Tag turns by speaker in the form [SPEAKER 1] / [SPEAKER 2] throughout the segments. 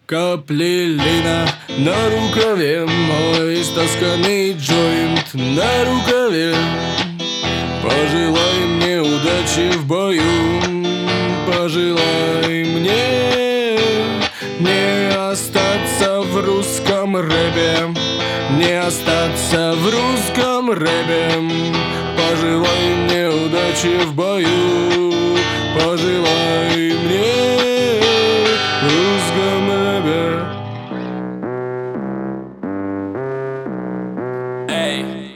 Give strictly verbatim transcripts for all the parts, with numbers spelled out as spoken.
[SPEAKER 1] Капли лина на рукаве, мой истасканный джойнт на рукаве. Пожелай мне удачи в бою, пожелай мне не остаться в русском рэпе, не остаться в русском рэпе. Пожелай мне удачи в бою, пожелай мне в русском рэпе.
[SPEAKER 2] Эй,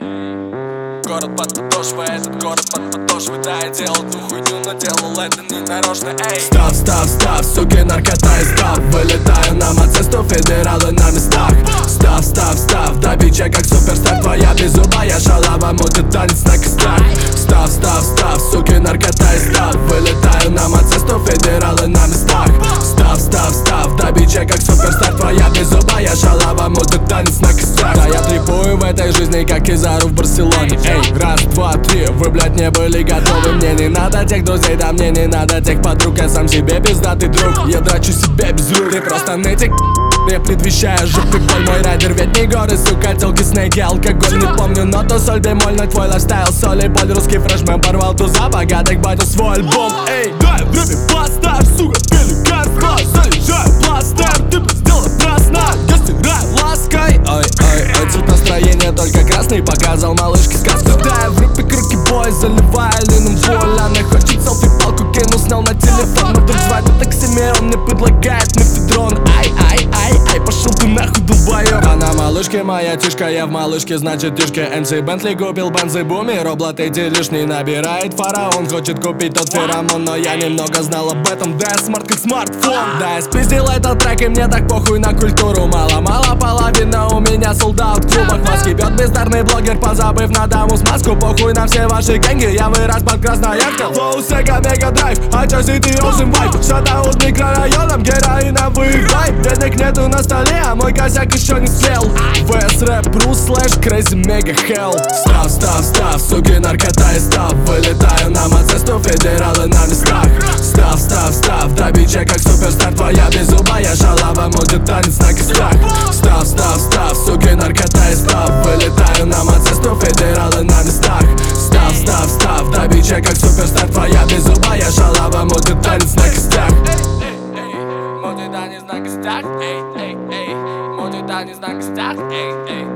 [SPEAKER 2] город под подошвой, этот город под подошвой. Да, я делал ту хуйню, но делал это не нарочно. Эй,
[SPEAKER 1] Став, став, став, суки, наркота и став. Вылетаю на мацесту, федералы на местах. Став, став, став, до бича как суперстар. Твоя беззубая шалава мутит танец на костях. Став, став, став, суки, наркота и став. Вылетаю на мацесту, федералы на местах. Став, став, став, до бича как суперстар. Твоя беззубая шалава мутит танец на костях. Да, я трипую в этой жизни, как Кизару в Барселоне. Эй, раз, два, три, вы, блядь, не были готовы. Мне не надо тех друзей, да мне не надо тех подруг. Я сам себе пиздатый друг, я драчу себе без рук. Ты просто нытик, я предвещаю жопы боль. Мой райдер ведь не горы, сука, телки, снеги, алкоголь. Не помню ноту, соль, бемоль, но твой лайфстайл, соль и боль. Русский фрешмен порвал туза, богатых батю свой альбом. Эй, дай в рэпе поставь, сука, пеликан спрос. Заряжаю пластер, ты бы сделала красно, я стираю лаской. Ой, ой, ой, цвет настроения только красный, показал малышке сказку. Дай в рэпе круги бой, заливая лином воль. Она хочет селфи, палку кину, снял на телефон. Но вдруг звать на такси, он мне предлагает мефедрон. Ай, ай, ай, ай, пошел ты нахуй, долбоёб. Она малышке моя тишка, я в малышке, значит тишка. эм си Бентли купил бензы бумер, облат эти лишний набирает фараон. Хочет купить тот феромон, но я немного знал об этом. Да, я смарт как смартфон. Да, я спиздил этот трек, и мне так похуй на культуру. Мало-мало половина у меня солдат в клубах. Маски бьет бездарный блогер, позабыв на даму с маску. Похуй на все ваши гэнги, я вырос под Красноярском. Флоу, Сега, Мега Драйв, а чё Сити, Ocean Vibe. Шатаут микрорайоном, героиновый вайб. Денег нету на столе, а мой косяк еще не сел. ВС рэп, Брус, слэш, Crazy Mega Hell. Став, став, став, суки, наркота и став. Вылетаю на мацесту, федералы на местах. Став, став, став, до бича как суперстар. Твоя беззубая шалава мутит танец на костях. Став, став, став, суки, наркота и став. Вылетаю на мацесту, федералы на местах. Став, став, став, до бича как суперстар. Твоя беззубая шалава мутит танец на костях.
[SPEAKER 2] мутит танец на костях. Эй, эй, эй, мутит танец на костях. Эй, эй.